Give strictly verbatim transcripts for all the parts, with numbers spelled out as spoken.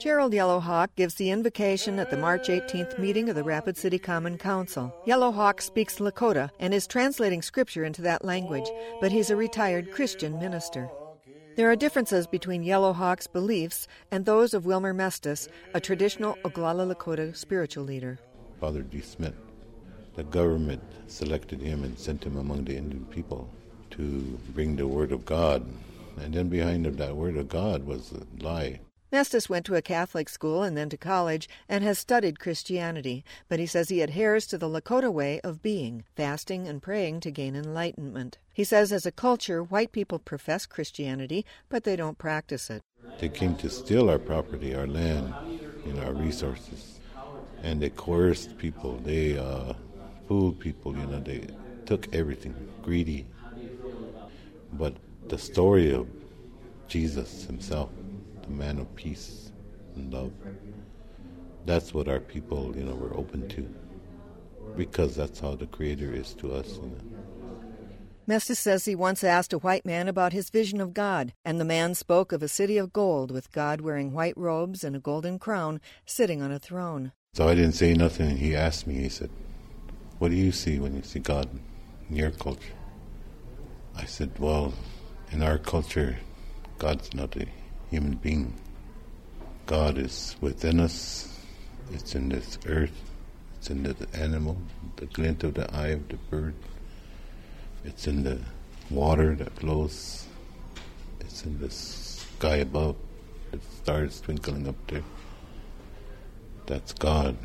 Gerald Yellowhawk gives the invocation at the March eighteenth meeting of the Rapid City Common Council. Yellowhawk speaks Lakota and is translating scripture into that language, but he's a retired Christian minister. There are differences between Yellowhawk's beliefs and those of Wilmer Mestis, a traditional Oglala Lakota spiritual leader. Father D. Smith, the government selected him and sent him among the Indian people to bring the word of God. And then behind that word of God was a lie. Mestis went to a Catholic school and then to college and has studied Christianity, but he says he adheres to the Lakota way of being, fasting and praying to gain enlightenment. He says as a culture, white people profess Christianity, but they don't practice it. They came to steal our property, our land, and our resources, and they coerced people. They uh, fooled people, you know, they took everything, greedy. But the story of Jesus himself, the man of peace and love, that's what our people, you know, were open to, because that's how the Creator is to us. You know. Mestis says he once asked a white man about his vision of God, and the man spoke of a city of gold with God wearing white robes and a golden crown sitting on a throne. So I didn't say nothing, and he asked me, he said, "What do you see when you see God in your culture?" I said, "Well, in our culture, God's not a human being. God is within us. It's in this earth. It's in the animal, the glint of the eye of the bird. It's in the water that flows. It's in the sky above, the stars twinkling up there. That's God."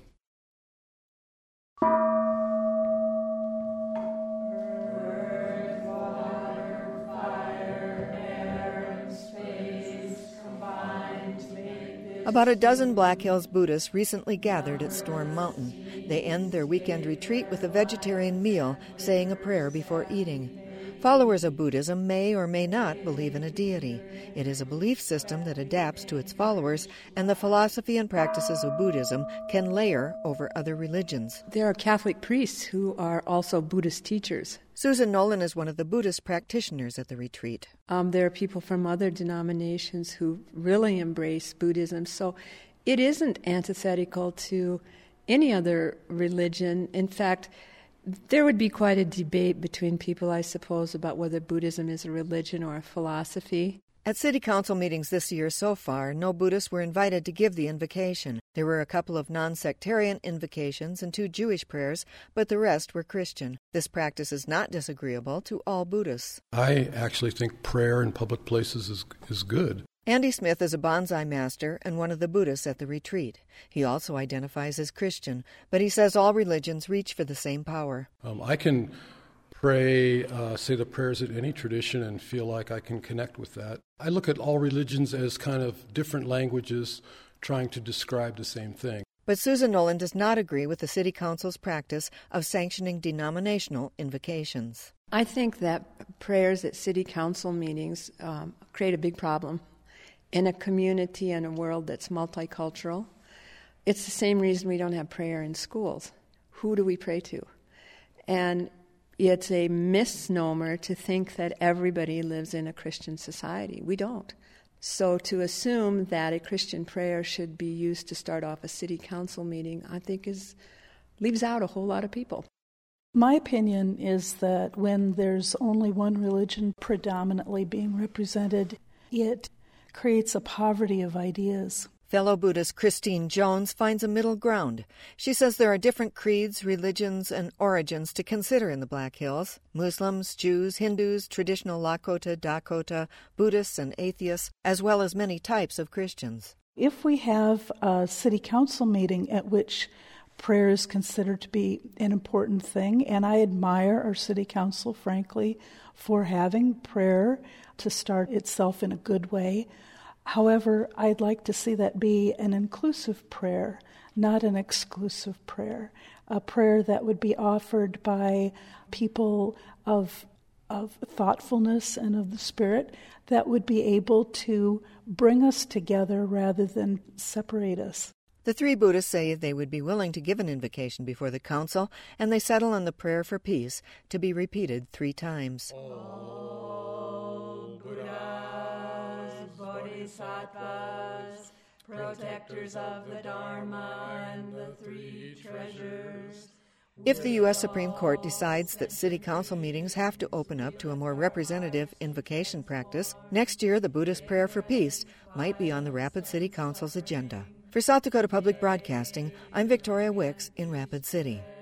About a dozen Black Hills Buddhists recently gathered at Storm Mountain. They end their weekend retreat with a vegetarian meal, saying a prayer before eating. Followers of Buddhism may or may not believe in a deity. It is a belief system that adapts to its followers, and the philosophy and practices of Buddhism can layer over other religions. There are Catholic priests who are also Buddhist teachers. Susan Nolan is one of the Buddhist practitioners at the retreat. Um, there are people from other denominations who really embrace Buddhism, so it isn't antithetical to any other religion. In fact, there would be quite a debate between people, I suppose, about whether Buddhism is a religion or a philosophy. At City Council meetings this year so far, no Buddhists were invited to give the invocation. There were a couple of non-sectarian invocations and two Jewish prayers, but the rest were Christian. This practice is not disagreeable to all Buddhists. I actually think prayer in public places is is good. Andy Smith is a bonsai master and one of the Buddhists at the retreat. He also identifies as Christian, but he says all religions reach for the same power. Um, I can pray, uh, say the prayers in any tradition and feel like I can connect with that. I look at all religions as kind of different languages trying to describe the same thing. But Susan Nolan does not agree with the City Council's practice of sanctioning denominational invocations. I think that prayers at City Council meetings um, create a big problem in a community and a world that's multicultural. It's the same reason we don't have prayer in schools. Who do we pray to? And it's a misnomer to think that everybody lives in a Christian society. We don't. So to assume that a Christian prayer should be used to start off a city council meeting, I think is leaves out a whole lot of people. My opinion is that when there's only one religion predominantly being represented, it creates a poverty of ideas. Fellow Buddhist Christine Jones finds a middle ground. She says there are different creeds, religions, and origins to consider in the Black Hills. Muslims, Jews, Hindus, traditional Lakota, Dakota, Buddhists, and atheists, as well as many types of Christians. If we have a city council meeting at which prayer is considered to be an important thing, and I admire our city council, frankly, for having prayer to start itself in a good way. However, I'd like to see that be an inclusive prayer, not an exclusive prayer, a prayer that would be offered by people of of thoughtfulness and of the Spirit that would be able to bring us together rather than separate us. The three Buddhists say they would be willing to give an invocation before the council, and they settle on the prayer for peace to be repeated three times. Om Buddhas, Bodhisattvas, protectors of the Dharma and the three treasures. If the U S Supreme Court decides that city council meetings have to open up to a more representative invocation practice, next year the Buddhist prayer for peace might be on the Rapid City Council's agenda. For South Dakota Public Broadcasting, I'm Victoria Wicks in Rapid City.